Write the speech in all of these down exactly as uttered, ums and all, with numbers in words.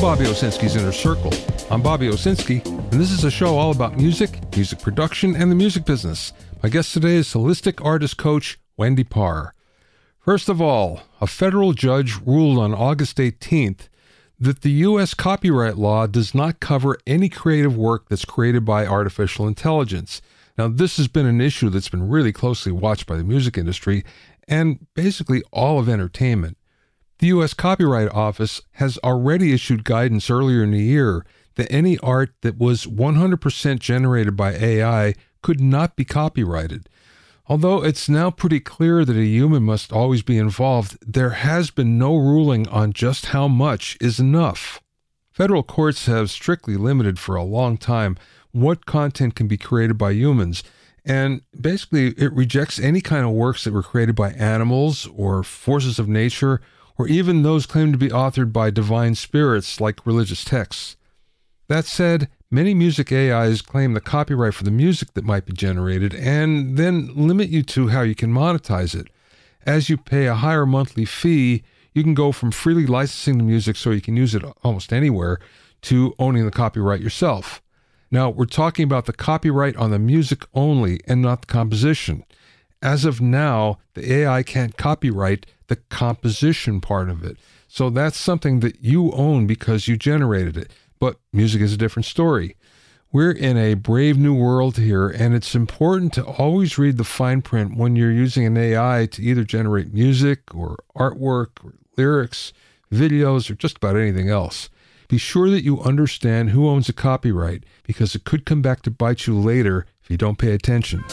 Bobby Owsinski's Inner Circle. I'm Bobby Owsinski, and this is a show all about music, music production, and the music business. My guest today is holistic artist coach Wendy Parr. First of all, a federal judge ruled on August eighteenth that the U S copyright law does not cover any creative work that's created by artificial intelligence. Now, this has been an issue that's been really closely watched by the music industry and basically all of entertainment. The U S Copyright Office has already issued guidance earlier in the year that any art that was one hundred percent generated by A I could not be copyrighted. Although it's now pretty clear that a human must always be involved, there has been no ruling on just how much is enough. Federal courts have strictly limited for a long time what content can be created by humans, and basically it rejects any kind of works that were created by animals or forces of nature, or even those claimed to be authored by divine spirits like religious texts. That said, many music A Is claim the copyright for the music that might be generated and then limit you to how you can monetize it. As you pay a higher monthly fee, you can go from freely licensing the music so you can use it almost anywhere to owning the copyright yourself. Now, we're talking about the copyright on the music only and not the composition. As of now, the A I can't copyright the composition part of it. So that's something that you own because you generated it. But music is a different story. We're in a brave new world here, and it's important to always read the fine print when you're using an A I to either generate music or artwork or lyrics, videos, or just about anything else. Be sure that you understand who owns a copyright, because it could come back to bite you later if you don't pay attention.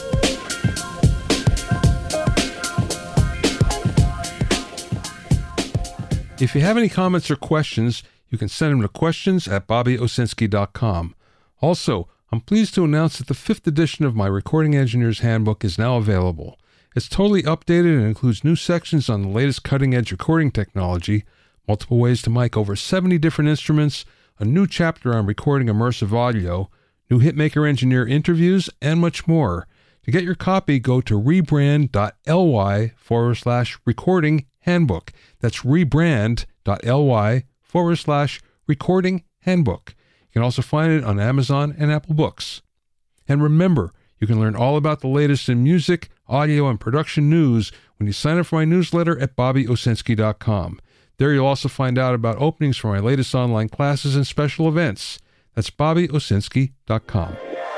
If you have any comments or questions, you can send them to questions at bobby owsinski dot com. Also, I'm pleased to announce that the fifth edition of my Recording Engineer's Handbook is now available. It's totally updated and includes new sections on the latest cutting-edge recording technology, multiple ways to mic over seventy different instruments, a new chapter on recording immersive audio, new Hitmaker Engineer interviews, and much more. To get your copy, go to rebrand.ly forward slash recording handbook. That's rebrand.ly forward slash recording handbook. You can also find it on Amazon and Apple Books. And remember, you can learn all about the latest in music, audio, and production news when you sign up for my newsletter at bobby owsinski dot com. There you'll also find out about openings for my latest online classes and special events. That's bobby owsinski dot com.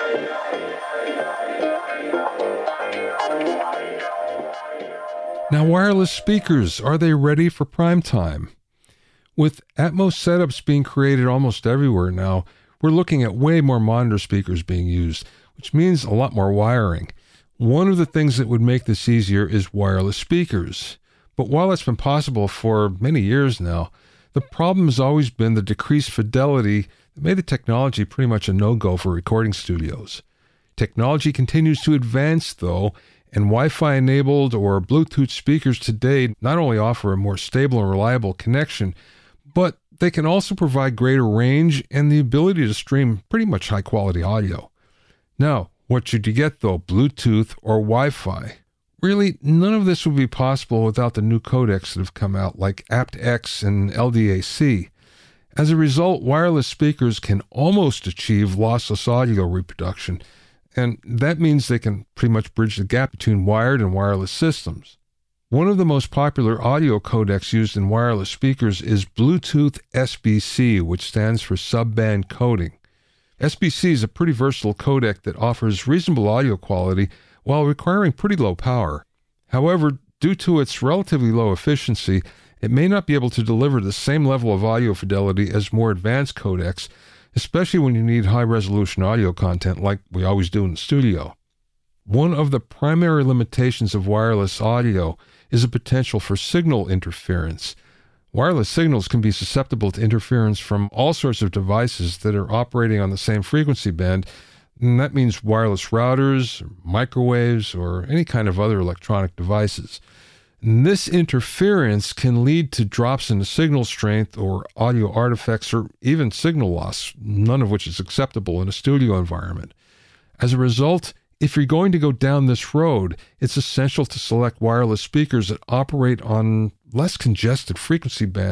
Now, wireless speakers, are they ready for prime time? With Atmos setups being created almost everywhere now, we're looking at way more monitor speakers being used, which means a lot more wiring. One of the things that would make this easier is wireless speakers. But while it's been possible for many years now, the problem has always been the decreased fidelity that made the technology pretty much a no-go for recording studios. Technology continues to advance, though, and Wi-Fi enabled or Bluetooth speakers today not only offer a more stable and reliable connection, but they can also provide greater range and the ability to stream pretty much high-quality audio. Now, what should you get, though, Bluetooth or Wi-Fi? Really, none of this would be possible without the new codecs that have come out, like aptX and L D A C. As a result, wireless speakers can almost achieve lossless audio reproduction, and that means they can pretty much bridge the gap between wired and wireless systems. One of the most popular audio codecs used in wireless speakers is Bluetooth S B C, which stands for subband coding. S B C is a pretty versatile codec that offers reasonable audio quality while requiring pretty low power. However, due to its relatively low efficiency, it may not be able to deliver the same level of audio fidelity as more advanced codecs, especially when you need high-resolution audio content like we always do in the studio. One of the primary limitations of wireless audio is a potential for signal interference. Wireless signals can be susceptible to interference from all sorts of devices that are operating on the same frequency band, and that means wireless routers, or microwaves, or any kind of other electronic devices. And this interference can lead to drops in the signal strength or audio artifacts or even signal loss, none of which is acceptable in a studio environment. As a result, if you're going to go down this road, it's essential to select wireless speakers that operate on less congested frequency bands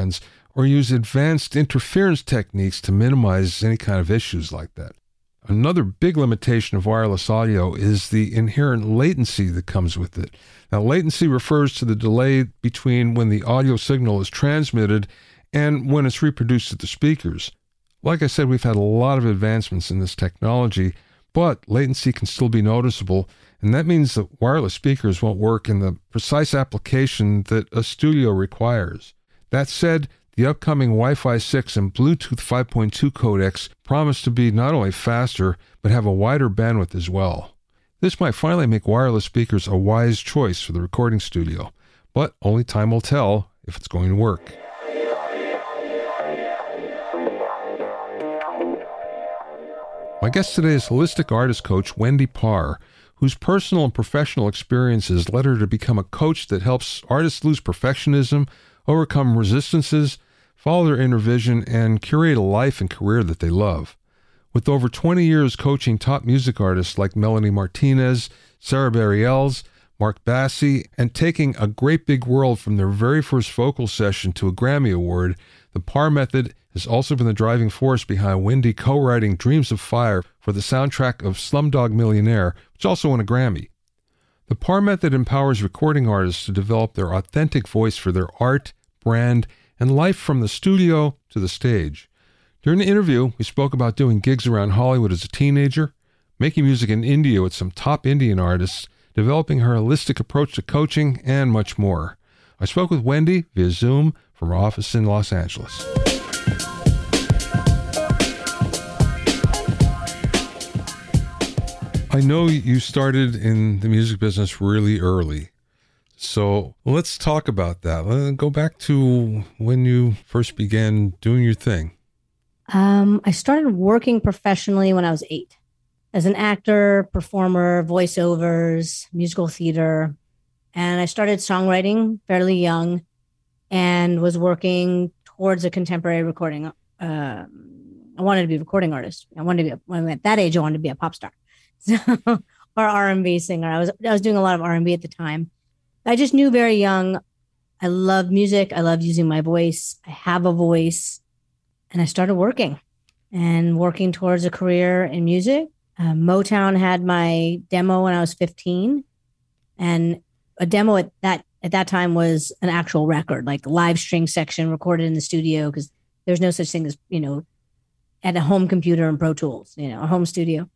or use advanced interference techniques to minimize any kind of issues like that. Another big limitation of wireless audio is the inherent latency that comes with it. Now, latency refers to the delay between when the audio signal is transmitted and when it's reproduced at the speakers. Like I said, we've had a lot of advancements in this technology, but latency can still be noticeable, and that means that wireless speakers won't work in the precise application that a studio requires. That said, the upcoming Wi-Fi six and Bluetooth five point two codecs promise to be not only faster, but have a wider bandwidth as well. This might finally make wireless speakers a wise choice for the recording studio, but only time will tell if it's going to work. My guest today is holistic artist coach Wendy Parr, whose personal and professional experiences led her to become a coach that helps artists lose perfectionism, overcome resistances, follow their inner vision, and curate a life and career that they love. With over twenty years coaching top music artists like Melanie Martinez, Sarah Bareilles, Mark Bassey, and taking A Great Big World from their very first vocal session to a Grammy Award, the Parr Method has also been the driving force behind Wendy co-writing Dreams of Fire for the soundtrack of Slumdog Millionaire, which also won a Grammy. The Parr Method empowers recording artists to develop their authentic voice for their art, brand, and life from the studio to the stage. During the interview, we spoke about doing gigs around Hollywood as a teenager, making music in India with some top Indian artists, developing her holistic approach to coaching, and much more. I spoke with Wendy via Zoom from her office in Los Angeles. I know you started in the music business really early. So let's talk about that. Let's go back to when you first began doing your thing. Um, I started working professionally when I was eight as an actor, performer, voiceovers, musical theater. And I started songwriting fairly young and was working towards a contemporary recording. Uh, I wanted to be a recording artist. I wanted to be, a, when I'm at that age, I wanted to be a pop star. So, or R and B singer. I was, I was doing a lot of R and B at the time. I just knew very young, I loved music. I loved using my voice. I have a voice. And I started working and working towards a career in music. Uh, Motown had my demo when I was fifteen. And a demo at that at that time was an actual record, like a live string section recorded in the studio, because there's no such thing as, you know, at a home computer and Pro Tools, you know, a home studio.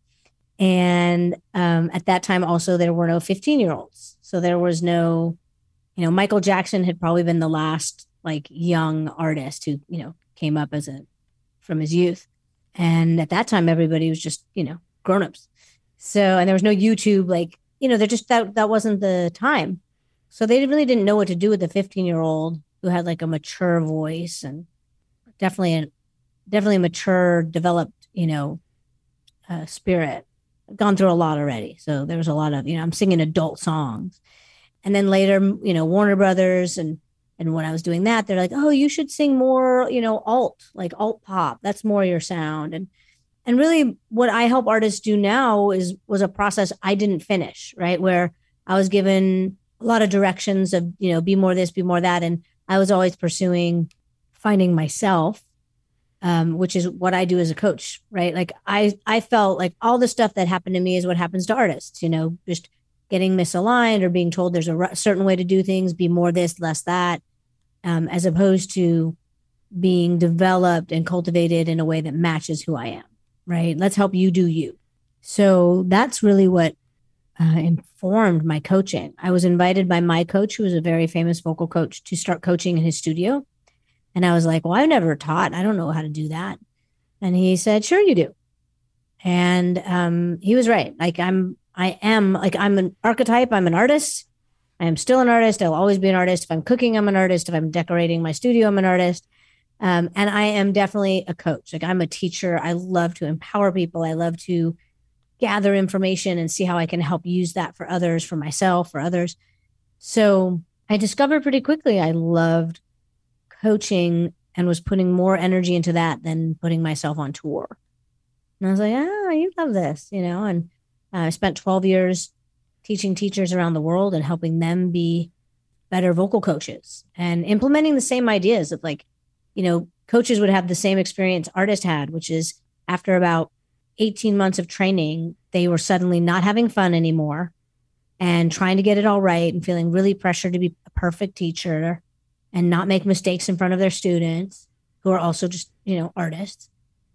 And um, at that time, also, there were no fifteen-year-olds. So there was no, you know, Michael Jackson had probably been the last, like, young artist who, you know, came up as a, from his youth. And at that time, everybody was just, you know, grownups. So, and there was no YouTube, like, you know, they're just, that, that wasn't the time. So they really didn't know what to do with a fifteen-year-old who had, like, a mature voice and definitely, a, definitely a mature, developed, you know, uh, spirit. Gone through a lot already. So there was a lot of, you know, I'm singing adult songs. And then later, you know, Warner Brothers, and and when I was doing that, they're like, oh, you should sing more, you know, alt, like alt pop. That's more your sound. And and really what I help artists do now is was a process I didn't finish, right? Where I was given a lot of directions of, you know, be more this, be more that. And I was always pursuing finding myself. Um, which is what I do as a coach, right? Like I, I felt like all the stuff that happened to me is what happens to artists, you know, just getting misaligned or being told there's a r- certain way to do things, be more this, less that, um, as opposed to being developed and cultivated in a way that matches who I am, right? Let's help you do you. So that's really what uh, informed my coaching. I was invited by my coach, who was a very famous vocal coach, to start coaching in his studio. And I was like, well, I've never taught. I don't know how to do that. And he said, sure you do. And um, he was right. Like I'm, I am like, I'm an archetype. I'm an artist. I am still an artist. I'll always be an artist. If I'm cooking, I'm an artist. If I'm decorating my studio, I'm an artist. Um, and I am definitely a coach. Like I'm a teacher. I love to empower people. I love to gather information and see how I can help use that for others, for myself, for others. So I discovered pretty quickly I loved coaching and was putting more energy into that than putting myself on tour. And I was like, oh, you love this, you know, and uh, I spent twelve years teaching teachers around the world and helping them be better vocal coaches and implementing the same ideas of like, you know, coaches would have the same experience artists had, which is after about eighteen months of training, they were suddenly not having fun anymore and trying to get it all right and feeling really pressured to be a perfect teacher and not make mistakes in front of their students who are also just, you know, artists.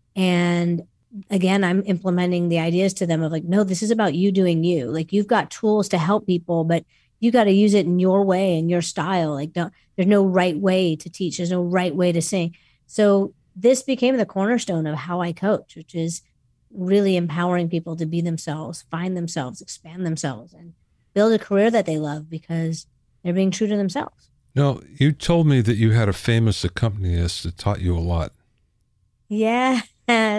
And again, I'm implementing the ideas to them of like, no, this is about you doing you. Like, you've got tools to help people, but you got to use it in your way and your style. Like, don't, there's no right way to teach. There's no right way to sing. So this became the cornerstone of how I coach, which is really empowering people to be themselves, find themselves, expand themselves, and build a career that they love because they're being true to themselves. Now, you told me that you had a famous accompanist that taught you a lot. Yes.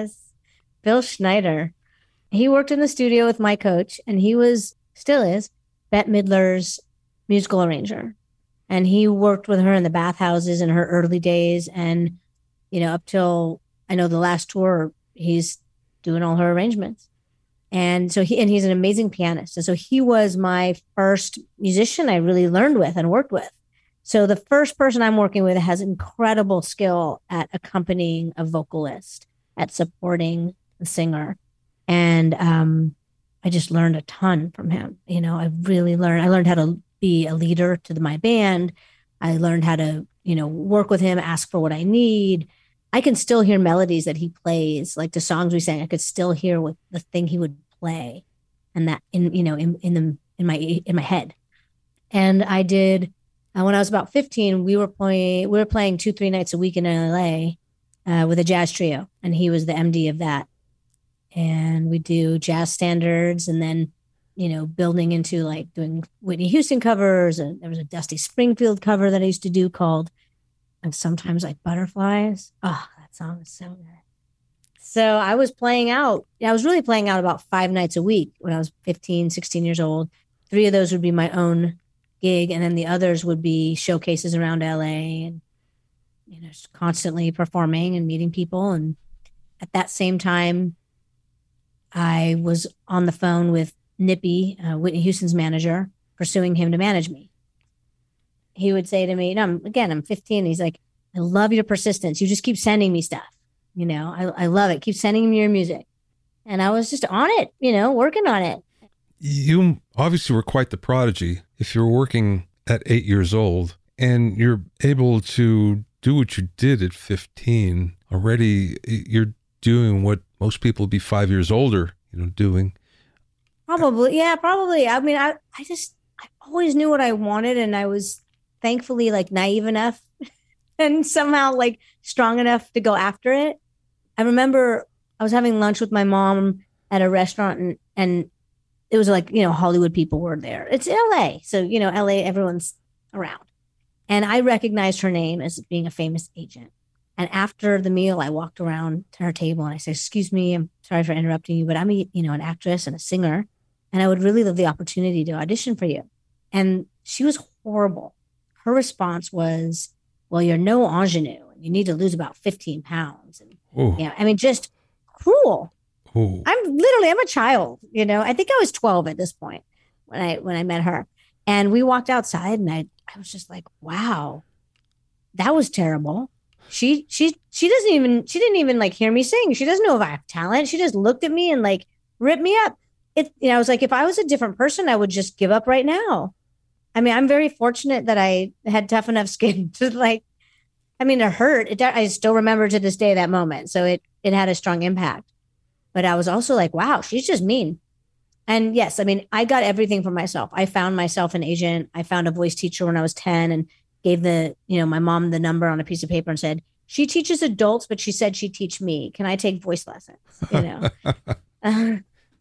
Bill Schneider. He worked in the studio with my coach, and he was, still is, Bette Midler's musical arranger. And he worked with her in the bathhouses in her early days. And, you know, up till, I know the last tour, he's doing all her arrangements. And so he, and he's an amazing pianist. And so he was my first musician I really learned with and worked with. So the first person I'm working with has incredible skill at accompanying a vocalist, at supporting the singer. And um, I just learned a ton from him. You know, I really learned, I learned how to be a leader to the, my band. I learned how to, you know, work with him, ask for what I need. I can still hear melodies that he plays, like the songs we sang. I could still hear what the thing he would play, and that in, you know, in, in the, in my, in my head. And I did, uh, when I was about fifteen, we were playing, we were playing two, three nights a week in L A uh, with a jazz trio. And he was the M D of that. And we do jazz standards, and then, you know, building into like doing Whitney Houston covers. And there was a Dusty Springfield cover that I used to do called And Sometimes Like Butterflies. Oh, that song is so good. So I was playing out. I was really playing out about five nights a week when I was fifteen, sixteen years old. Three of those would be my own gig. And then the others would be showcases around L A and, you know, just constantly performing and meeting people. And at that same time, I was on the phone with Nippy, uh, Whitney Houston's manager, pursuing him to manage me. He would say to me, no, I'm, again, I'm fifteen. He's like, I love your persistence. You just keep sending me stuff. You know, I, I love it. Keep sending me your music. And I was just on it, you know, working on it. You obviously were quite the prodigy. If you're working at eight years old and you're able to do what you did at fifteen, already you're doing what most people would be five years older, you know, doing. Probably. Yeah, probably. I mean, I, I just, I always knew what I wanted, and I was thankfully like naive enough and somehow like strong enough to go after it. I remember I was having lunch with my mom at a restaurant, and, and it was like, you know, Hollywood people were there. It's L A. So, you know, L A, everyone's around. And I recognized her name as being a famous agent. And after the meal, I walked around to her table and I said, excuse me, I'm sorry for interrupting you, but I'm a, you know, an actress and a singer, and I would really love the opportunity to audition for you. And she was horrible. Her response was, well, you're no ingenue. You need to lose about fifteen pounds. And, Ooh. you know, I mean, just cruel. Ooh. I'm literally, I'm a child, you know, I think I was twelve at this point when I, when I met her. And we walked outside, and I, I was just like, wow, that was terrible. She, she, she doesn't even, she didn't even like hear me sing. She doesn't know if I have talent. She just looked at me and like ripped me up. It, you know, I was like, if I was a different person, I would just give up right now. I mean, I'm very fortunate that I had tough enough skin to like, I mean, it hurt. It, I still remember to this day that moment. So it, it had a strong impact, but I was also like, wow, she's just mean. And yes, I mean, I got everything for myself. I found myself an agent. I found a voice teacher when I was ten and gave the, you know, my mom the number on a piece of paper and said, she teaches adults, but she said she'd teach me. Can I take voice lessons? You know? uh,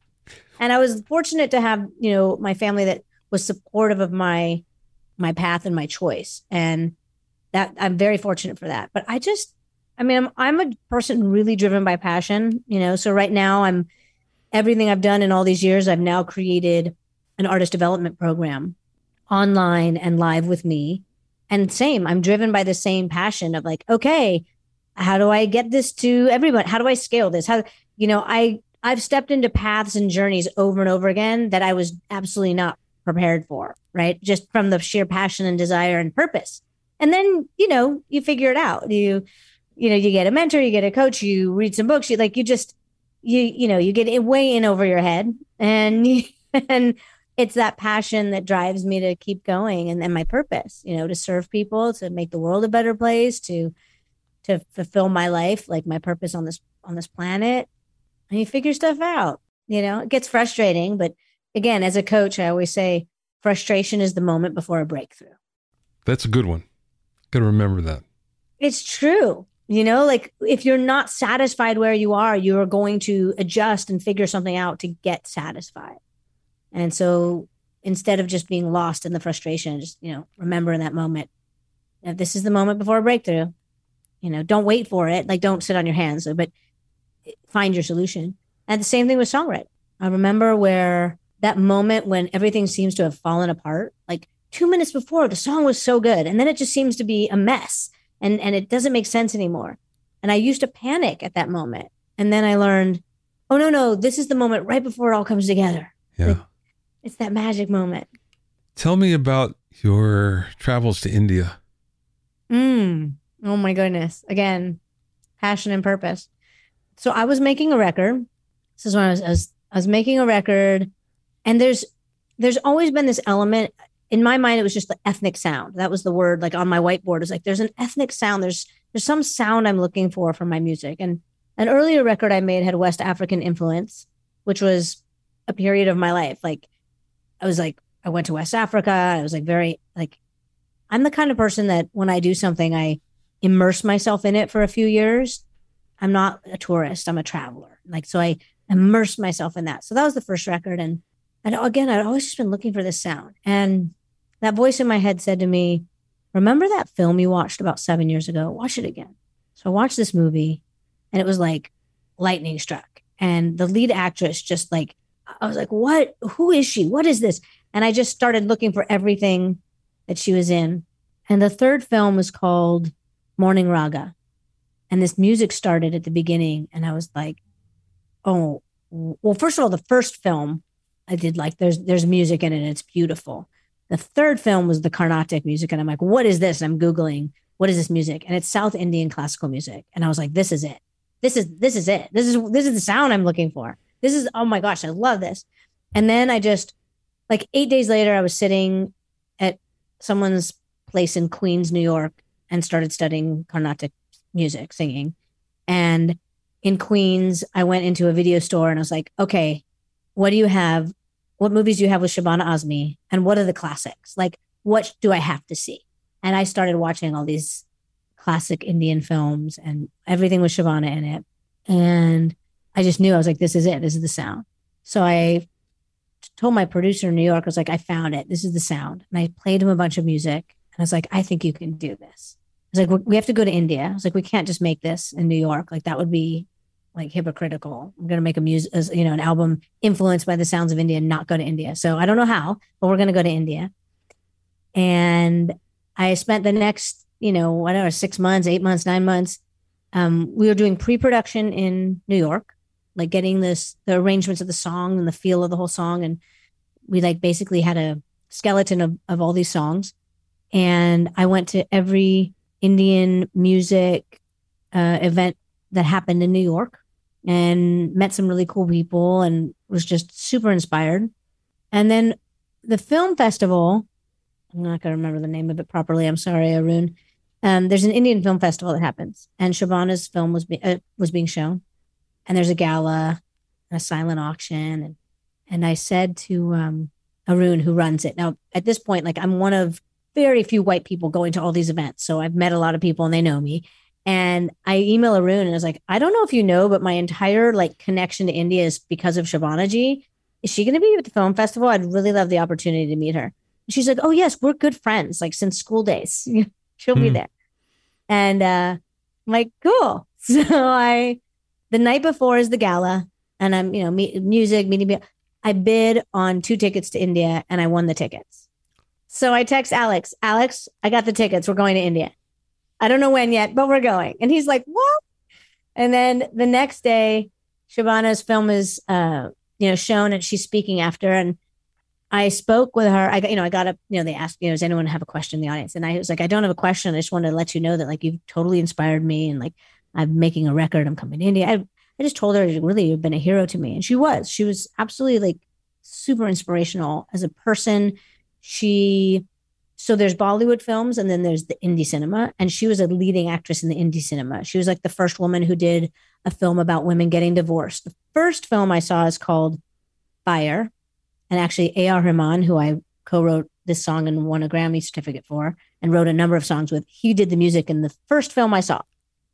and I was fortunate to have, you know, my family that was supportive of my, my path and my choice. And that I'm very fortunate for that. But I just, I mean, I'm, I'm a person really driven by passion, you know? So right now I'm, everything I've done in all these years, I've now created an artist development program online and live with me. And same, I'm driven by the same passion of like, okay, how do I get this to everyone? How do I scale this? How, you know, I, I've stepped into paths and journeys over and over again that I was absolutely not prepared for, right? Just from the sheer passion and desire and purpose. And then, you know, you figure it out. You, you know, you get a mentor, you get a coach, you read some books, you like, you just, you, you know, you get it way in over your head and, and it's that passion that drives me to keep going. And then my purpose, you know, to serve people, to make the world a better place, to, to fulfill my life, like my purpose on this, on this planet. And you figure stuff out, you know, it gets frustrating, but again, as a coach, I always say frustration is the moment before a breakthrough. That's a good one. Got to remember that. It's true. You know, like if you're not satisfied where you are, you are going to adjust and figure something out to get satisfied. And so instead of just being lost in the frustration, just, you know, remember in that moment, that this is the moment before a breakthrough. You know, don't wait for it. Like, don't sit on your hands, but find your solution. And the same thing with songwriting. I remember where that moment when everything seems to have fallen apart, like two minutes before the song was so good. And then it just seems to be a mess and, and it doesn't make sense anymore. And I used to panic at that moment. And then I learned, oh, no, no, this is the moment right before it all comes together. Yeah. Like, it's that magic moment. Tell me about your travels to India. Mm. Oh my goodness. Again, passion and purpose. So I was making a record. This is when I was, I was, I was making a record, and there's, there's always been this element in my mind. It was just the ethnic sound. That was the word, like on my whiteboard. It's like, there's an ethnic sound. There's, there's some sound I'm looking for from my music. And an earlier record I made had West African influence, which was a period of my life. Like I was like, I went to West Africa. I was like, very like, I'm the kind of person that when I do something, I immerse myself in it for a few years. I'm not a tourist. I'm a traveler. Like, so I immersed myself in that. So that was the first record. And, and again, I'd always just been looking for this sound. And that voice in my head said to me, remember that film you watched about seven years ago? Watch it again. So I watched this movie and it was like lightning struck. And the lead actress just like, I was like, what, who is she? What is this? And I just started looking for everything that she was in. And the third film was called Morning Raga. And this music started at the beginning. And I was like, oh, well, first of all, the first film I did like, there's, there's music in it. And it's beautiful. The third film was the Carnatic music. And I'm like, what is this? And I'm Googling, what is this music? And it's South Indian classical music. And I was like, this is it. This is, this is it. This is, this is the sound I'm looking for. This is, oh my gosh, I love this. And then I just, like eight days later, I was sitting at someone's place in Queens, New York, and started studying Carnatic music, singing. And in Queens, I went into a video store and I was like, okay, what do you have? What movies do you have with Shabana Azmi? And what are the classics? Like, what do I have to see? And I started watching all these classic Indian films and everything with Shabana in it. And I just knew, I was like, this is it. This is the sound. So I told my producer in New York, I was like, I found it. This is the sound. And I played him a bunch of music. And I was like, I think you can do this. I was like, we have to go to India. I was like, we can't just make this in New York. Like that would be like hypocritical. I'm going to make a music, you know, an album influenced by the sounds of India and not go to India. So I don't know how, but we're going to go to India. And I spent the next, you know, whatever, six months, eight months, nine months. Um, we were doing pre-production in New York, like getting this, the arrangements of the song and the feel of the whole song. And we like basically had a skeleton of, of all these songs. And I went to every Indian music uh, event that happened in New York and met some really cool people and was just super inspired. And then the film festival, I'm not going to remember the name of it properly. I'm sorry, Arun. Um, there's an Indian film festival that happens, and Shabana's film was be- uh, was being shown, and there's a gala and a silent auction. And, and I said to um, Arun, who runs it. Now, at this point, like I'm one of very few white people going to all these events. So I've met a lot of people and they know me. And I email Arun and I was like, I don't know if you know, but my entire like connection to India is because of Shabana Ji. Is she going to be at the film festival? I'd really love the opportunity to meet her. And she's like, oh yes, we're good friends, like since school days. She'll hmm. be there. And uh, I'm like, cool. So I, the night before is the gala and I'm, you know, me, music, meeting. I bid on two tickets to India and I won the tickets. So I text Alex, Alex, I got the tickets. We're going to India. I don't know when yet, but we're going. And he's like, what? And then the next day, Shabana's film is, uh, you know, shown and she's speaking after. And I spoke with her. I got, you know, I got up, you know, they asked, you know, does anyone have a question in the audience? And I was like, I don't have a question. I just wanted to let you know that like you've totally inspired me and like I'm making a record. I'm coming to India. I, I just told her really you've been a hero to me. And she was, she was absolutely like super inspirational as a person. She, so there's Bollywood films and then there's the indie cinema. And she was a leading actress in the indie cinema. She was like the first woman who did a film about women getting divorced. The first film I saw is called Fire. And actually A R Rahman, who I co-wrote this song and won a Grammy certificate for and wrote a number of songs with, he did the music in the first film I saw.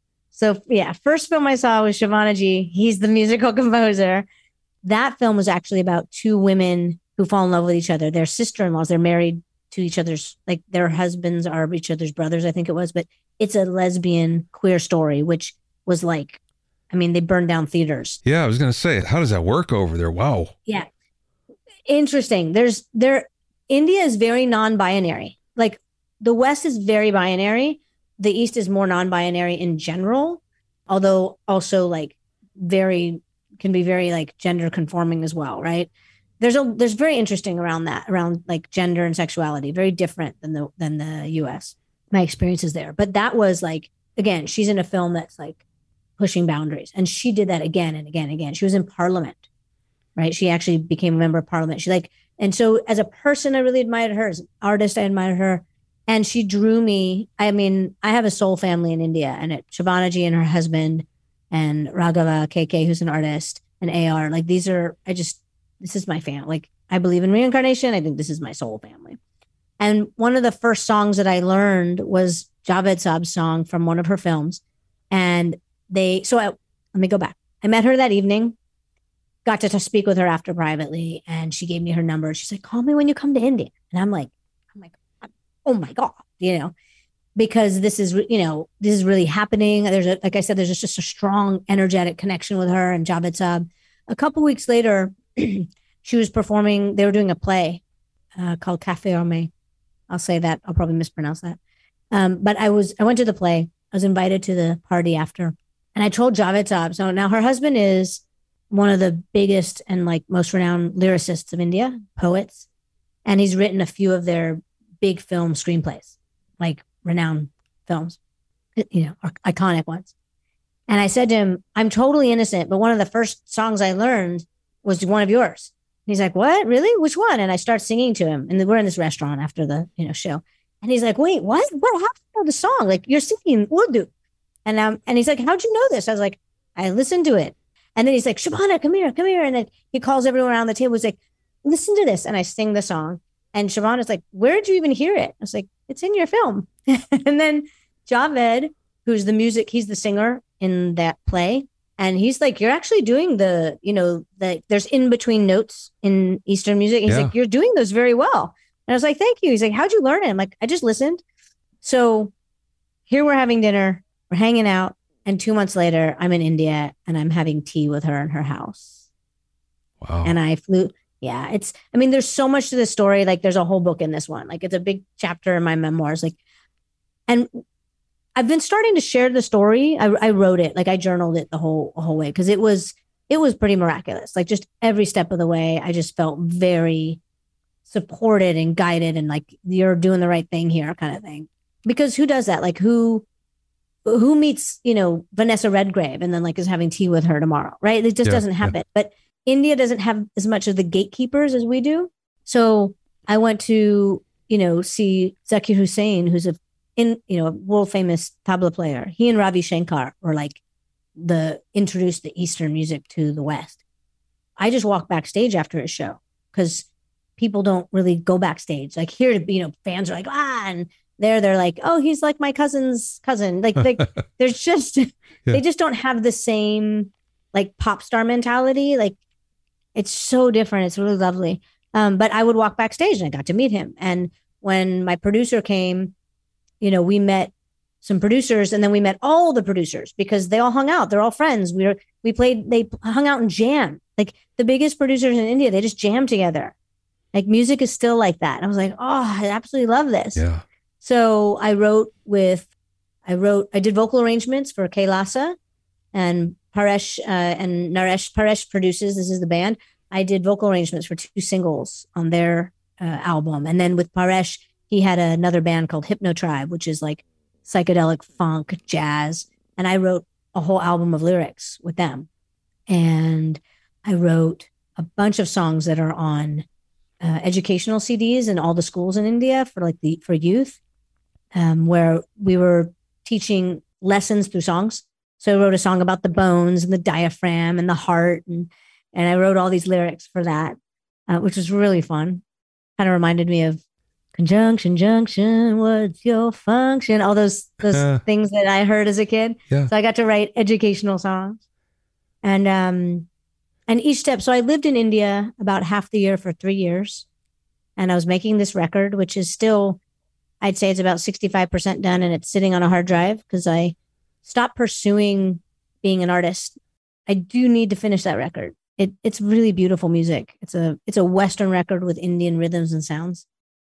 So yeah, first film I saw was Shabanaji. He's the musical composer. That film was actually about two women who fall in love with each other. They're sister-in-laws. They're married to each other's, like their husbands are each other's brothers, I think it was. But it's a lesbian queer story, which was like, I mean, they burned down theaters. Yeah, I was going to say, how does that work over there? Wow. Yeah. Interesting. There's there, India is very non-binary. Like the West is very binary. The East is more non-binary in general, although also like very, can be very like gender conforming as well, right? There's a, there's very interesting around that, around like gender and sexuality, very different than the, than the U S. My experiences there. But that was like, again, she's in a film that's like pushing boundaries. And she did that again and again and again. She was in Parliament. Right. She actually became a member of parliament. She like, and so as a person, I really admired her. As an artist, I admired her. And she drew me. I mean, I have a soul family in India, and it Shabanaji and her husband and Raghava K K, who's an artist, and A R. Like these are, I just, this is my family. Like I believe in reincarnation. I think this is my soul family. And one of the first songs that I learned was Javed Saab's song from one of her films. And they, so I, let me go back. I met her that evening. Got to, to speak with her after privately, and she gave me her number. She's like, call me when you come to India. And I'm like, I'm like, oh my God, you know, because this is, you know, this is really happening. There's a, like I said, there's just a strong energetic connection with her and Javed Saab. A couple weeks later, she was performing, they were doing a play uh, called Cafe Armé. I'll say that. I'll probably mispronounce that. Um, but I was, I went to the play. I was invited to the party after, and I told Javed Saab. So now her husband is one of the biggest and like most renowned lyricists of India, poets. And he's written a few of their big film screenplays, like renowned films, you know, iconic ones. And I said to him, I'm totally innocent, but one of the first songs I learned was one of yours. And he's like, what? Really? Which one? And I start singing to him. And we're in this restaurant after the, you know, show. And he's like, wait, what? What happened to the song? Like you're singing Urdu. And um, and he's like, how'd you know this? I was like, I listened to it. And then he's like, Shabana, come here, come here. And then he calls everyone around the table. He's like, listen to this. And I sing the song. And Shabana's like, where did you even hear it? I was like, it's in your film. And then Javed, who's the music, he's the singer in that play. And he's like, you're actually doing the, you know, the, there's in between notes in Eastern music. He's yeah. like, you're doing those very well. And I was like, thank you. He's like, how'd you learn it? I'm like, I just listened. So here we're having dinner, we're hanging out. And two months later, I'm in India and I'm having tea with her in her house. Wow. And I flew. Yeah, it's, I mean, there's so much to this story. Like there's a whole book in this one. Like it's a big chapter in my memoirs. Like, and I've been starting to share the story. I, I wrote it, like I journaled it the whole, the whole way. Cause it was, it was pretty miraculous. Like just every step of the way, I just felt very supported and guided and like, you're doing the right thing here kind of thing. Because who does that? Like who, who meets, you know, Vanessa Redgrave and then like is having tea with her tomorrow, right? It just yeah, doesn't happen. Yeah. But India doesn't have as much of the gatekeepers as we do. So I went to, you know, see Zakir Hussain, who's a, in, you know, a world famous tabla player. He and Ravi Shankar were like the, introduced the Eastern music to the West. I just walked backstage after his show because people don't really go backstage. Like here, you know, fans are like, ah, and there they're like, oh, he's like my cousin's cousin. Like, like there's just, yeah. they just don't have the same like pop star mentality. Like it's so different. It's really lovely. Um, but I would walk backstage and I got to meet him. And when my producer came, you know, we met some producers and then we met all the producers because they all hung out. They're all friends. We were, we played, they hung out and jammed. Like the biggest producers in India, they just jam together. Like music is still like that. And I was like, oh, I absolutely love this. Yeah. So I wrote with, I wrote, I did vocal arrangements for Kailasa and Paresh uh, and Naresh. Paresh produces, this is the band. I did vocal arrangements for two singles on their uh, album. And then with Paresh, he had another band called Hypno Tribe, which is like psychedelic funk, jazz. And I wrote a whole album of lyrics with them. And I wrote a bunch of songs that are on uh, educational C Ds in all the schools in India for like the for youth, um, where we were teaching lessons through songs. So I wrote a song about the bones and the diaphragm and the heart, and and I wrote all these lyrics for that, uh, which was really fun. Kind of reminded me of conjunction, junction, what's your function? All those those uh, things that I heard as a kid. Yeah. So I got to write educational songs, and um, and each step. So I lived in India about half the year for three years, and I was making this record, which is still, I'd say it's about sixty-five percent done, and it's sitting on a hard drive because I stopped pursuing being an artist. I do need to finish that record. It it's really beautiful music. It's a it's a Western record with Indian rhythms and sounds.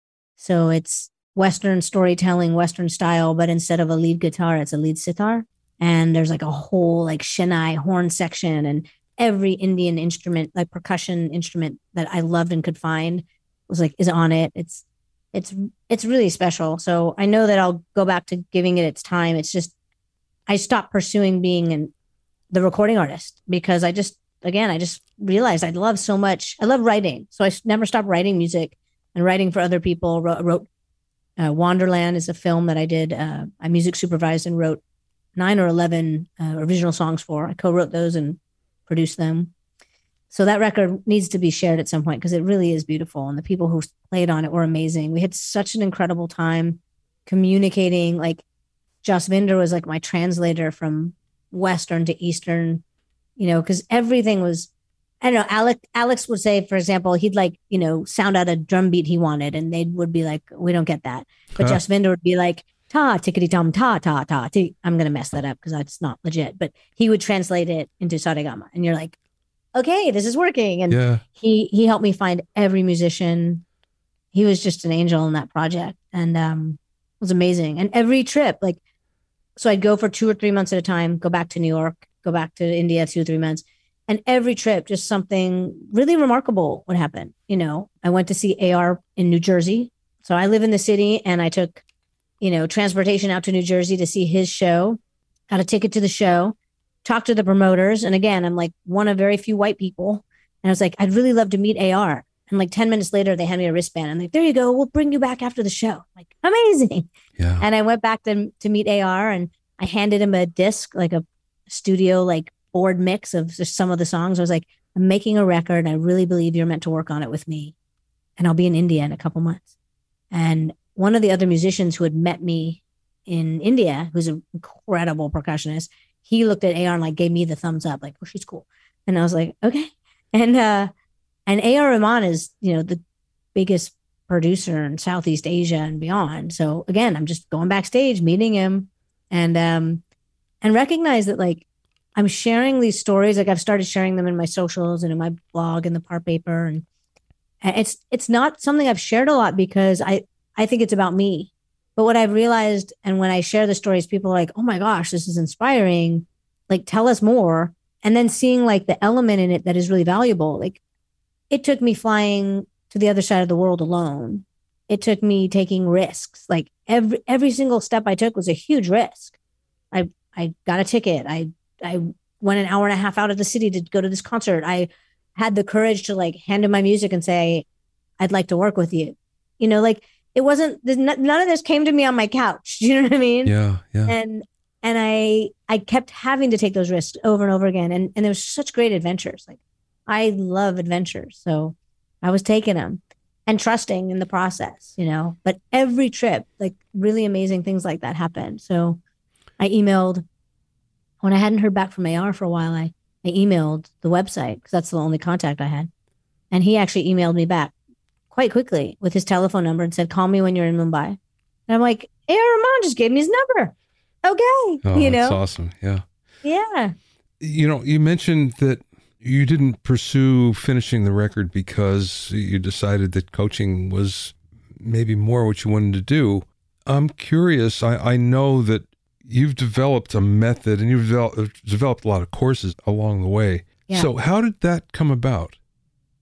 So it's Western storytelling, Western style, but instead of a lead guitar, it's a lead sitar. And there's like a whole like Chennai horn section, and every Indian instrument, like percussion instrument that I loved and could find was like, is on it. It's, it's, it's really special. So I know that I'll go back to giving it its time. It's just, I stopped pursuing being an, the recording artist because I just, again, I just realized I love so much. I love writing. So I never stopped writing music and writing for other people. Wrote, wrote uh, Wonderland is a film that I did. Uh, I music supervised and wrote nine or eleven uh, original songs for. I co-wrote those and produced them. So that record needs to be shared at some point because it really is beautiful. And the people who played on it were amazing. We had such an incredible time communicating. Like Jasvinder was like my translator from Western to Eastern, you know, because everything was, I don't know, Alex, Alex would say, for example, he'd like, you know, sound out a drum beat he wanted. And they would be like, we don't get that. But huh. Jasvinder would be like, ta, tickety tom, ta, ta, ta. T- I'm going to mess that up because that's not legit. But he would translate it into Saregama. And you're like, okay, this is working. And yeah. he he helped me find every musician. He was just an angel in that project. And um, it was amazing. And every trip, like, so I'd go for two or three months at a time, go back to New York, go back to India, two or three months. And every trip, just something really remarkable would happen. You know, I went to see A R in New Jersey. So I live in the city and I took, you know, transportation out to New Jersey to see his show, got a ticket to the show, talked to the promoters. And again, I'm like one of very few white people. And I was like, I'd really love to meet A R. And like ten minutes later, they hand me a wristband. I'm like, there you go. We'll bring you back after the show. I'm like, amazing. Yeah. And I went back to, to meet A R and I handed him a disc, like a studio, like board mix of just some of the songs. I was like, I'm making a record. And I really believe you're meant to work on it with me. And I'll be in India in a couple months. And one of the other musicians who had met me in India, who's an incredible percussionist, he looked at A R and like gave me the thumbs up, like, oh, she's cool. And I was like, okay. And, uh, and A R Rahman is, you know, the biggest producer in Southeast Asia and beyond. So again, I'm just going backstage, meeting him and, um, and recognize that like, I'm sharing these stories. Like I've started sharing them in my socials and in my blog and the Par Paper. And it's, it's not something I've shared a lot because I, I think it's about me. But what I've realized, and when I share the stories, people are like, oh my gosh, this is inspiring. Like, tell us more. And then seeing like the element in it that is really valuable. Like it took me flying to the other side of the world alone. It took me taking risks. Like every, every single step I took was a huge risk. I, I got a ticket. I, I went an hour and a half out of the city to go to this concert. I had the courage to like hand in my music and say, I'd like to work with you. You know, like, it wasn't, none of this came to me on my couch. Do you know what I mean? Yeah, yeah. And and I I kept having to take those risks over and over again. And, and there was such great adventures. Like, I love adventures. So I was taking them and trusting in the process, you know. But every trip, like, really amazing things like that happened. So I emailed, when I hadn't heard back from A R for a while, I, I emailed the website because that's the only contact I had. And he actually emailed me back quite quickly with his telephone number and said, call me when you're in Mumbai. And I'm like, A R Rahman just gave me his number. Okay. Oh, you know? That's awesome. Yeah. Yeah. You know, you mentioned that you didn't pursue finishing the record because you decided that coaching was maybe more what you wanted to do. I'm curious. I, I know that you've developed a method and you've developed, developed a lot of courses along the way. Yeah. So how did that come about?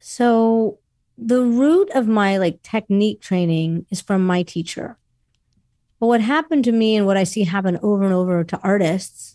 So the root of my like technique training is from my teacher. But what happened to me and what I see happen over and over to artists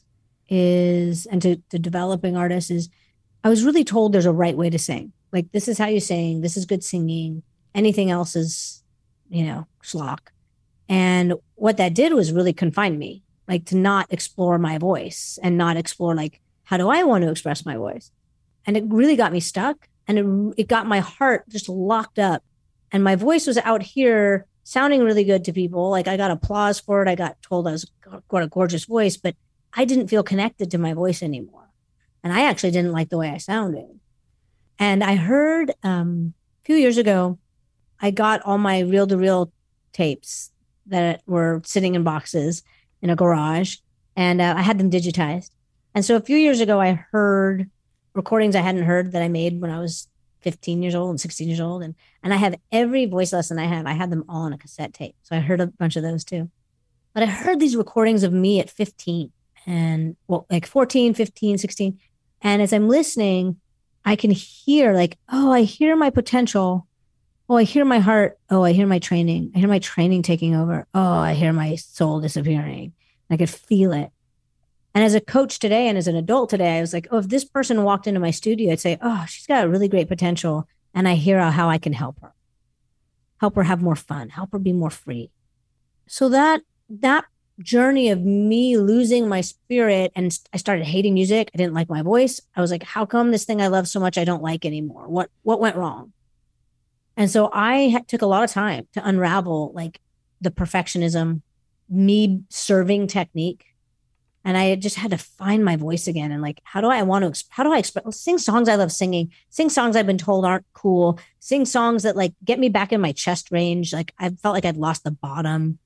is, and to, to developing artists is, I was really told there's a right way to sing. Like, this is how you sing. This is good singing. Anything else is, you know, schlock. And what that did was really confine me, like to not explore my voice and not explore, like, how do I want to express my voice? And it really got me stuck. And it, it got my heart just locked up. And my voice was out here sounding really good to people. Like, I got applause for it. I got told I was got a gorgeous voice, but I didn't feel connected to my voice anymore. And I actually didn't like the way I sounded. And I heard um, a few years ago, I got all my reel-to-reel tapes that were sitting in boxes in a garage, and uh, I had them digitized. And so a few years ago, I heard recordings I hadn't heard that I made when I was fifteen years old and sixteen years old. And, and I have every voice lesson I have, I had them all on a cassette tape. So I heard a bunch of those too. But I heard these recordings of me at fifteen and well, like fourteen, fifteen, sixteen. And as I'm listening, I can hear like, oh, I hear my potential. Oh, I hear my heart. Oh, I hear my training. I hear my training taking over. Oh, I hear my soul disappearing. I could feel it. And as a coach today and as an adult today, I was like, oh, if this person walked into my studio, I'd say, oh, she's got a really great potential. And I hear how I can help her, help her have more fun, help her be more free. So that, that journey of me losing my spirit, and I started hating music. I didn't like my voice. I was like, how come this thing I love so much I don't like anymore? What, what went wrong? And so I ha- took a lot of time to unravel like the perfectionism, me serving technique. And I just had to find my voice again. And like, how do I want to, how do I express, sing songs I love singing, sing songs I've been told aren't cool, sing songs that like get me back in my chest range. Like I felt like I'd lost the bottom.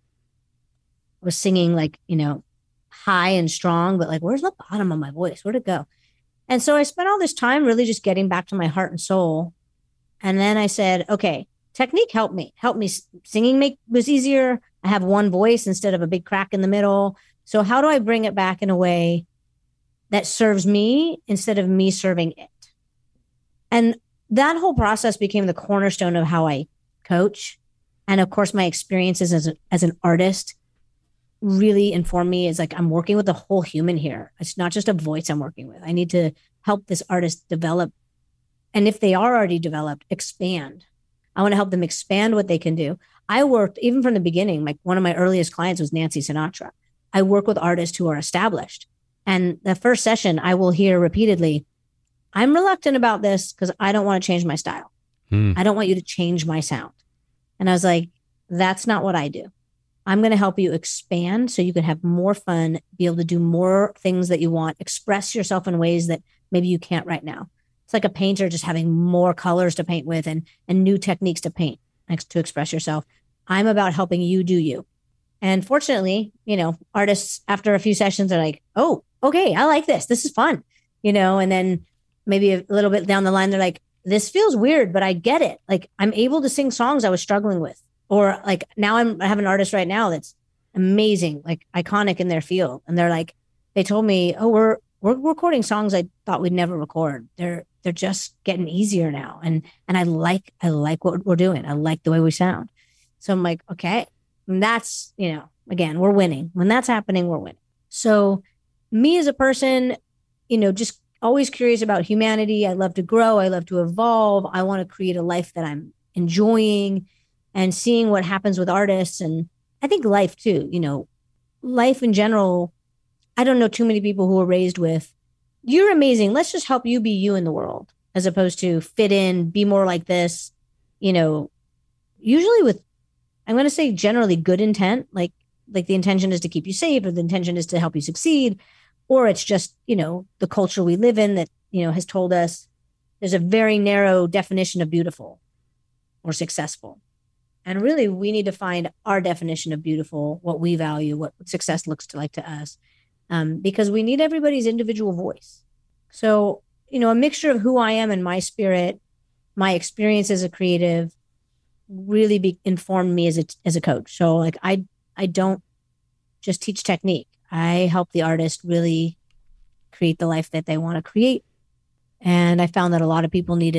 I was singing like, you know, high and strong, but like, where's the bottom of my voice? Where'd it go? And so I spent all this time really just getting back to my heart and soul. And then I said, okay, technique helped me, helped me. Singing make was easier. I have one voice instead of a big crack in the middle. So how do I bring it back in a way that serves me instead of me serving it? And that whole process became the cornerstone of how I coach. And of course, my experiences as, a, as an artist really informed me. Is like, I'm working with a whole human here. It's not just a voice I'm working with. I need to help this artist develop. And if they are already developed, expand. I want to help them expand what they can do. I worked, even from the beginning, like one of my earliest clients was Nancy Sinatra. I work with artists who are established. And the first session, I will hear repeatedly, I'm reluctant about this because I don't want to change my style. Hmm. I don't want you to change my sound. And I was like, that's not what I do. I'm going to help you expand so you can have more fun, be able to do more things that you want, express yourself in ways that maybe you can't right now. It's like a painter just having more colors to paint with and, and new techniques to paint, to express yourself. I'm about helping you do you. And fortunately, you know, artists after a few sessions are like, oh, okay, I like this. This is fun, you know, and then maybe a little bit down the line, they're like, this feels weird, but I get it. Like I'm able to sing songs I was struggling with. Or like now I'm, I have an artist right now that's amazing, like iconic in their field. And they're like, they told me, oh, we're, we're recording songs I thought we'd never record. They're, they're just getting easier now. And, and I like, I like what we're doing. I like the way we sound. So I'm like, okay. And that's, you know, again, we're winning. When that's happening, we're winning. So me as a person, you know, just always curious about humanity. I love to grow. I love to evolve. I want to create a life that I'm enjoying and seeing what happens with artists. And I think life too, you know, life in general. I don't know too many people who are raised with, you're amazing. Let's just help you be you in the world, as opposed to fit in, be more like this, you know, usually with, I'm going to say generally good intent, like, like the intention is to keep you safe, or the intention is to help you succeed, or it's just, you know, the culture we live in that, you know, has told us there's a very narrow definition of beautiful or successful. And really, we need to find our definition of beautiful, what we value, what success looks like to us, um, because we need everybody's individual voice. So, you know, a mixture of who I am and my spirit, my experience as a creative, really be, informed me as a as a coach. So, like, I I don't just teach technique. I help the artist really create the life that they want to create. And I found that a lot of people needed like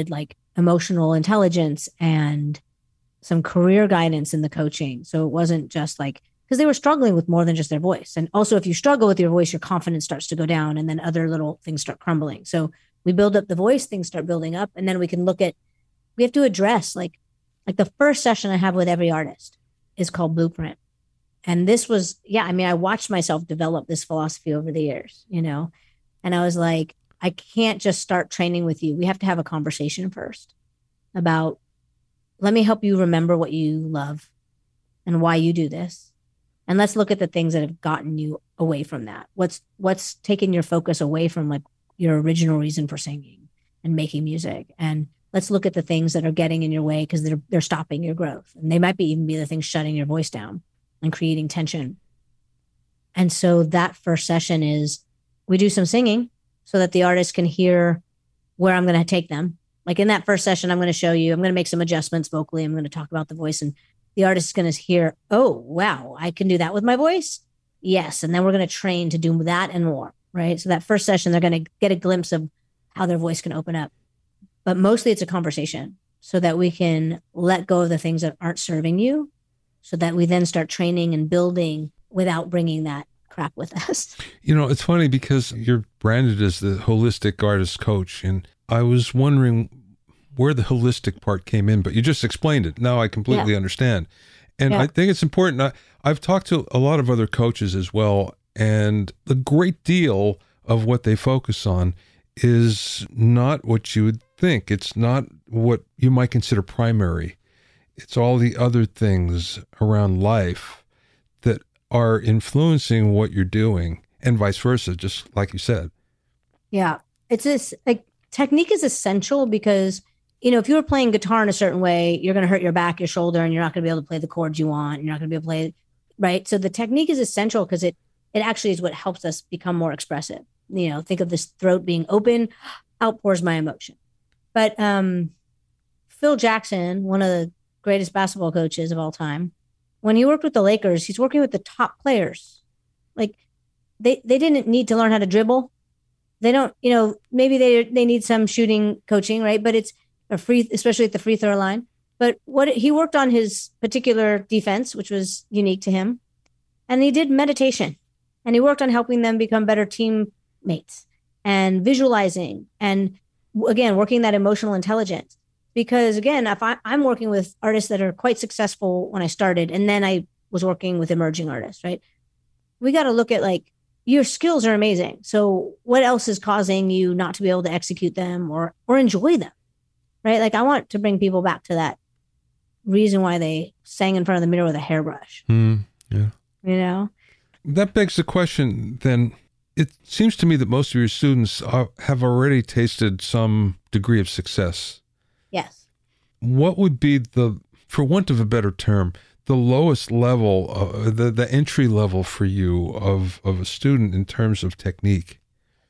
emotional intelligence and some career guidance in the coaching. So it wasn't just like, because they were struggling with more than just their voice. And also, if you struggle with your voice, your confidence starts to go down and then other little things start crumbling. So we build up the voice, things start building up. And then we can look at, we have to address like, like the first session I have with every artist is called Blueprint. And this was, yeah, I mean, I watched myself develop this philosophy over the years, you know, and I was like, I can't just start training with you. We have to have a conversation first about, let me help you remember what you love and why you do this. And let's look at the things that have gotten you away from that. What's, what's taken your focus away from like your original reason for singing and making music. And let's look at the things that are getting in your way because they're, they're stopping your growth. And they might be even be the things shutting your voice down and creating tension. And so that first session is we do some singing so that the artist can hear where I'm going to take them. Like in that first session, I'm going to show you, I'm going to make some adjustments vocally. I'm going to talk about the voice and the artist is going to hear, oh, wow, I can do that with my voice. Yes. And then we're going to train to do that and more, right? So that first session, they're going to get a glimpse of how their voice can open up. But mostly it's a conversation so that we can let go of the things that aren't serving you so that we then start training and building without bringing that crap with us. You know, it's funny because you're branded as the holistic artist coach. And I was wondering where the holistic part came in, but you just explained it. Now I completely yeah. understand. And yeah. I think it's important. I, I've talked to a lot of other coaches as well, and the great deal of what they focus on is not what you would think. It's not what you might consider primary. It's all the other things around life that are influencing what you're doing and vice versa, just like you said. Yeah. It's this like technique is essential because, you know, if you were playing guitar in a certain way, you're going to hurt your back, your shoulder, and you're not going to be able to play the chords you want. You're not going to be able to play, right? So the technique is essential because it, it actually is what helps us become more expressive. You know, think of this throat being open, outpours my emotion. But um, Phil Jackson, one of the greatest basketball coaches of all time, when he worked with the Lakers, he's working with the top players. Like they, they didn't need to learn how to dribble. They don't, you know, maybe they they need some shooting coaching, right? But it's a free, especially at the free throw line. But what he worked on his particular defense, which was unique to him. And he did meditation and he worked on helping them become better teammates and visualizing. And again, working that emotional intelligence. Because again, if I, I'm working with artists that are quite successful when I started, and then I was working with emerging artists, right? We got to look at like, your skills are amazing. So what else is causing you not to be able to execute them or, or enjoy them, right? Like I want to bring people back to that reason why they sang in front of the mirror with a hairbrush. Mm, yeah. You know? That begs the question then, it seems to me that most of your students are, have already tasted some degree of success. Yes. What would be the, for want of a better term, the lowest level, uh, the, the entry level for you of, of a student in terms of technique?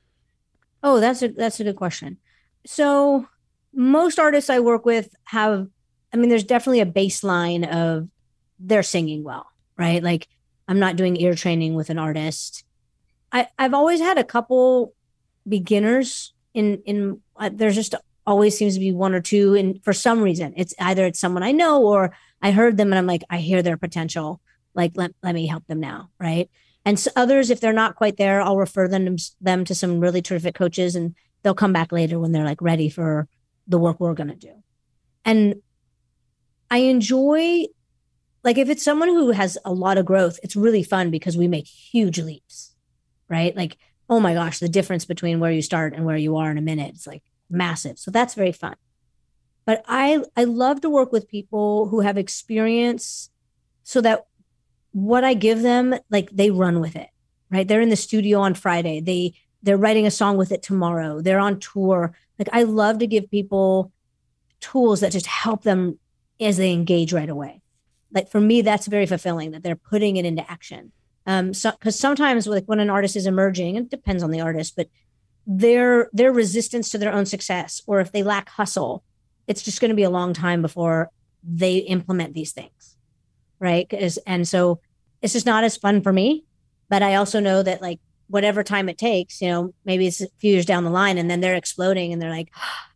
Oh, that's a, that's a good question. So most artists I work with have, I mean, there's definitely a baseline of they're singing well, right? Like I'm not doing ear training with an artist. I, I've always had a couple beginners in, in uh, there's just always seems to be one or two. And for some reason, it's either it's someone I know or I heard them and I'm like, I hear their potential. Like, let, let me help them now. Right. And so others, if they're not quite there, I'll refer them, them to some really terrific coaches and they'll come back later when they're like ready for the work we're going to do. And I enjoy, like, if it's someone who has a lot of growth, it's really fun because we make huge leaps, right? Like, oh my gosh, the difference between where you start and where you are in a minute, it's like massive. So that's very fun. But I, I love to work with people who have experience so that what I give them, like they run with it, right? They're in the studio on Friday. They, they're writing a song with it tomorrow. They're on tour. Like I love to give people tools that just help them as they engage right away. Like for me, that's very fulfilling that they're putting it into action. Um, so, cause sometimes like when an artist is emerging, it depends on the artist, but their, their resistance to their own success, or if they lack hustle, it's just going to be a long time before they implement these things. Right. Cause, and so it's just not as fun for me, but I also know that like whatever time it takes, you know, maybe it's a few years down the line and then they're exploding and they're like,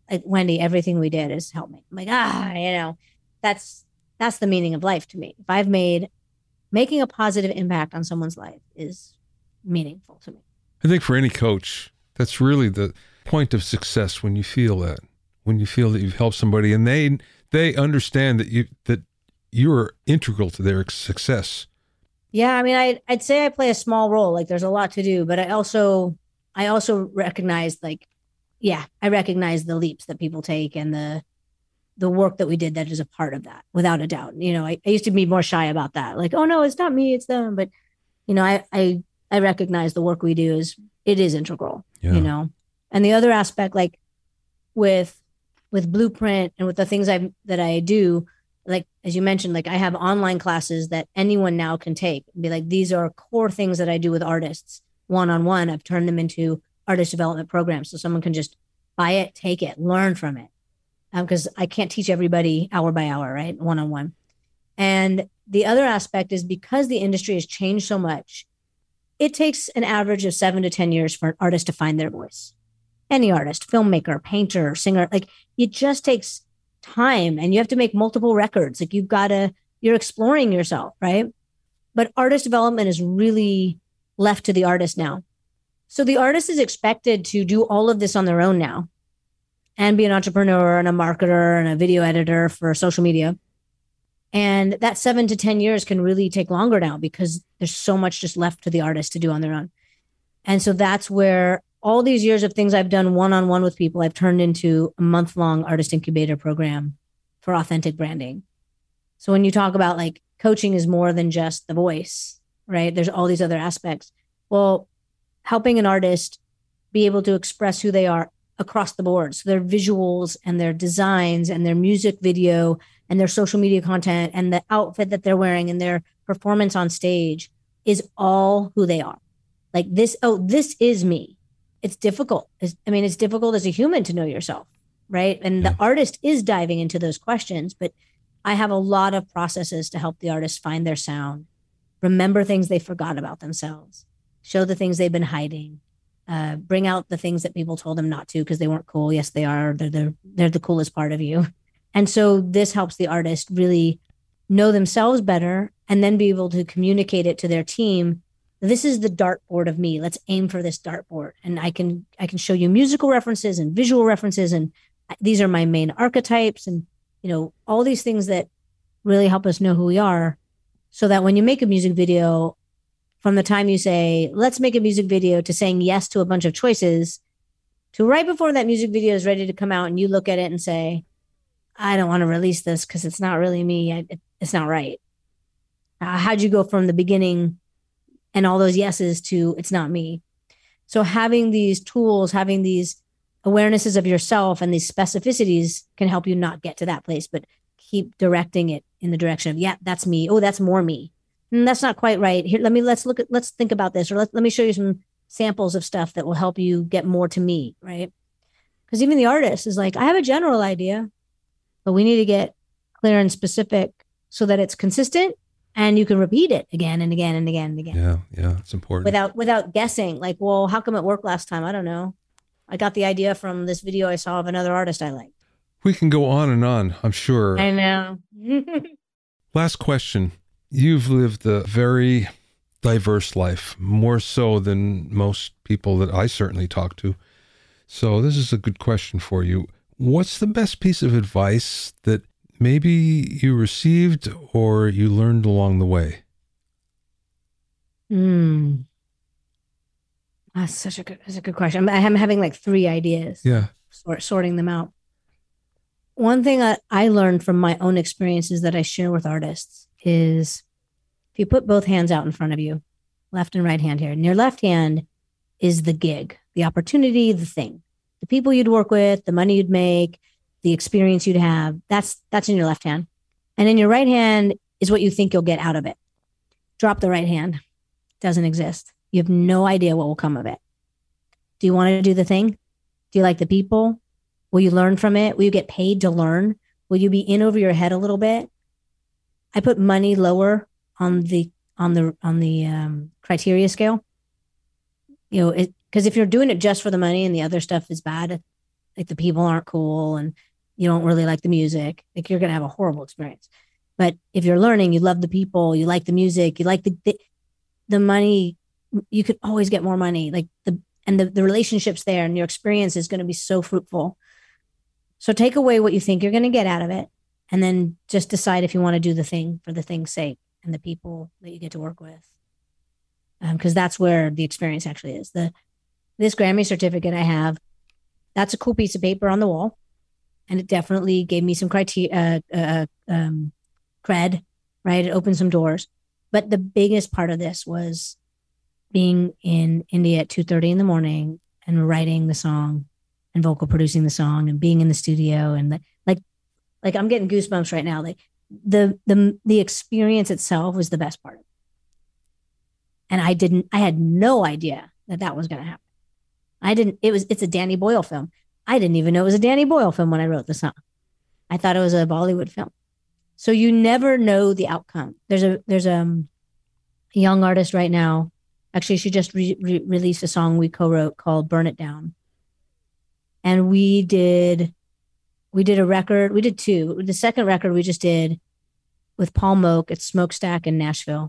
like, Wendy, everything we did is help me. I'm like, ah, you know, that's, that's the meaning of life to me. If I've made, making a positive impact on someone's life is meaningful to me. I think for any coach, that's really the point of success, when you feel that, when you feel that you've helped somebody and they, they understand that you, that you're integral to their success. Yeah. I mean, I, I'd say I play a small role. Like, there's a lot to do, but I also, I also recognize, like, yeah, I recognize the leaps that people take and the, the work that we did that is a part of that, without a doubt. You know, I, I used to be more shy about that. Like, oh no, it's not me, it's them. But, you know, I, I, I recognize the work we do is, it is integral, yeah. You know? And the other aspect, like with, with Blueprint and with the things I, that I do, like, as you mentioned, like, I have online classes that anyone now can take and be like, these are core things that I do with artists one-on-one. I've turned them into artist development programs. So someone can just buy it, take it, learn from it. Because um, I can't teach everybody hour by hour, right? One-on-one. And the other aspect is, because the industry has changed so much, it takes an average of seven to ten years for an artist to find their voice. Any artist, filmmaker, painter, singer, like, it just takes time, and you have to make multiple records. Like, you've got to, you're exploring yourself, right? But artist development is really left to the artist now. So the artist is expected to do all of this on their own now and be an entrepreneur and a marketer and a video editor for social media. And that seven to ten years can really take longer now, because there's so much just left to the artist to do on their own. And so that's where all these years of things I've done one-on-one with people, I've turned into a month-long artist incubator program for authentic branding. So when you talk about, like, coaching is more than just the voice, right? There's all these other aspects. Well, helping an artist be able to express who they are across the board. So their visuals and their designs and their music video and their social media content and the outfit that they're wearing and their performance on stage is all who they are. Like, this, oh, this is me. It's difficult. It's, I mean, it's difficult as a human to know yourself, right? And yeah. The artist is diving into those questions, but I have a lot of processes to help the artist find their sound, remember things they forgot about themselves, show the things they've been hiding, uh, bring out the things that people told them not to because they weren't cool. Yes, they are. They're the, they're the coolest part of you. And so this helps the artist really know themselves better and then be able to communicate it to their team. This is the dartboard of me. Let's aim for this dartboard. And I can, I can show you musical references and visual references. And these are my main archetypes and, you know, all these things that really help us know who we are, so that when you make a music video, from the time you say, let's make a music video, to saying yes to a bunch of choices, to right before that music video is ready to come out and you look at it and say, I don't want to release this because it's not really me. I, it, it's not right. Uh, how'd you go from the beginning and all those yeses to it's not me? So having these tools, having these awarenesses of yourself and these specificities can help you not get to that place, but keep directing it in the direction of, yeah, that's me. Oh, that's more me. And that's not quite right. Here, let me, let's look at, let's think about this, or let, let me show you some samples of stuff that will help you get more to me, right? Because even the artist is like, I have a general idea, but we need to get clear and specific so that it's consistent and you can repeat it again and again and again and again. Yeah, yeah, it's important. Without without guessing, like, well, how come it worked last time? I don't know. I got the idea from this video I saw of another artist I liked. We can go on and on, I'm sure. I know. Last question. You've lived a very diverse life, more so than most people that I certainly talk to. So this is a good question for you. What's the best piece of advice that maybe you received or you learned along the way? Hmm. That's such a good, that's a good question. I'm, I'm having like three ideas. Yeah. Sort, sorting them out. One thing that I learned from my own experiences that I share with artists is, if you put both hands out in front of you, left and right hand here, and your left hand is the gig, the opportunity, the thing, the people you'd work with, the money you'd make, the experience you'd have, that's, that's in your left hand. And in your right hand is what you think you'll get out of it. Drop the right hand. Doesn't exist. You have no idea what will come of it. Do you want to do the thing? Do you like the people? Will you learn from it? Will you get paid to learn? Will you be in over your head a little bit? I put money lower on the, on the, on the um, criteria scale. You know, it, because if you're doing it just for the money and the other stuff is bad, like the people aren't cool and you don't really like the music, like you're going to have a horrible experience. But if you're learning, you love the people, you like the music, you like the, the, the money, you could always get more money, like the, and the, the relationships there and your experience is going to be so fruitful. So take away what you think you're going to get out of it. And then just decide if you want to do the thing for the thing's sake and the people that you get to work with. Because um, that's where the experience actually is. The This Grammy certificate I have, that's a cool piece of paper on the wall. And it definitely gave me some criteria, uh, uh, um, cred, right? It opened some doors. But the biggest part of this was being in India at two thirty in the morning and writing the song and vocal producing the song and being in the studio. And the, like, like I'm getting goosebumps right now. Like the, the, the experience itself was the best part. And I didn't, I had no idea that that was going to happen. I didn't, it was, it's a Danny Boyle film. I didn't even know it was a Danny Boyle film when I wrote the song. I thought it was a Bollywood film. So you never know the outcome. There's a, there's a young artist right now. Actually, she just re- re- released a song we co-wrote called Burn It Down. And we did, we did a record. We did two. The second record we just did with Paul Moak at Smokestack in Nashville.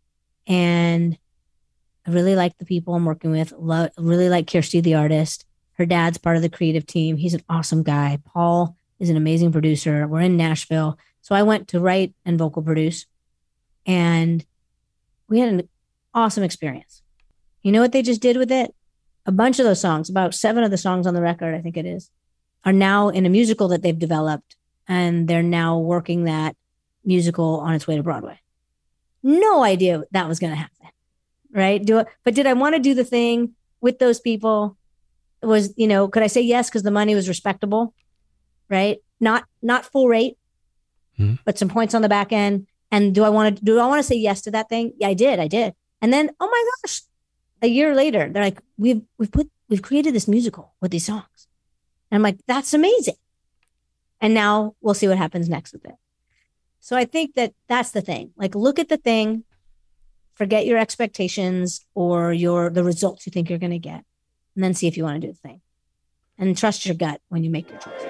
And I really like the people I'm working with. Lo- really like Kirsty, the artist. Her dad's part of the creative team. He's an awesome guy. Paul is an amazing producer. We're in Nashville. So I went to write and vocal produce. And we had an awesome experience. You know what they just did with it? A bunch of those songs, about seven of the songs on the record, I think it is, are now in a musical that they've developed. And they're now working that musical on its way to Broadway. No idea that was going to happen. Right. Do it. But did I want to do the thing with those people? It was, you know, could I say yes? Because the money was respectable, right? Not, not full rate, mm-hmm. but some points on the back end. And do I want to, do I want to say yes to that thing? Yeah, I did. I did. And then, oh my gosh, a year later, they're like, we've, we've put, we've created this musical with these songs. And I'm like, that's amazing. And now we'll see what happens next with it. So I think that that's the thing. Like, look at the thing, forget your expectations or your, the results you think you're going to get, and then see if you want to do the thing, and trust your gut when you make your choice.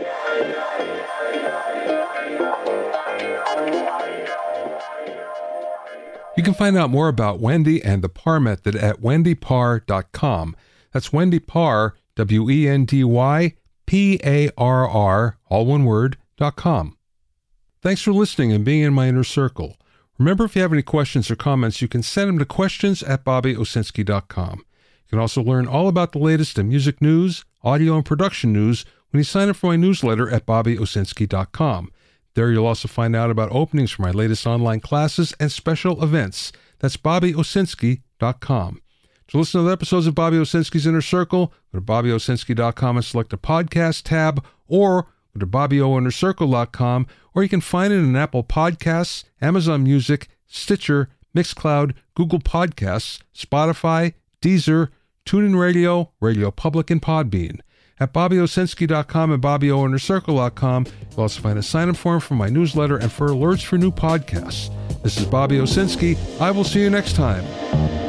You can find out more about Wendy and the Parr Method at wendy parr dot com. That's Wendy Parr, W E N D Y P A R R, all one word, dot com. Thanks for listening and being in my inner circle. Remember, if you have any questions or comments, you can send them to questions at bobby owsinski dot com. You can also learn all about the latest in music news, audio, and production news when you sign up for my newsletter at bobby owsinski dot com. There you'll also find out about openings for my latest online classes and special events. That's bobby owsinski dot com. To listen to the episodes of Bobby Owsinski's Inner Circle, go to bobby owsinski dot com and select the podcast tab, or go to bobby o inner circle dot com, or you can find it in Apple Podcasts, Amazon Music, Stitcher, Mixcloud, Google Podcasts, Spotify, Deezer, TuneIn Radio, Radio Public, and Podbean. At bobby owsinski dot com and bobby o inner circle dot com, you'll also find a sign-up form for my newsletter and for alerts for new podcasts. This is Bobby Owsinski. I will see you next time.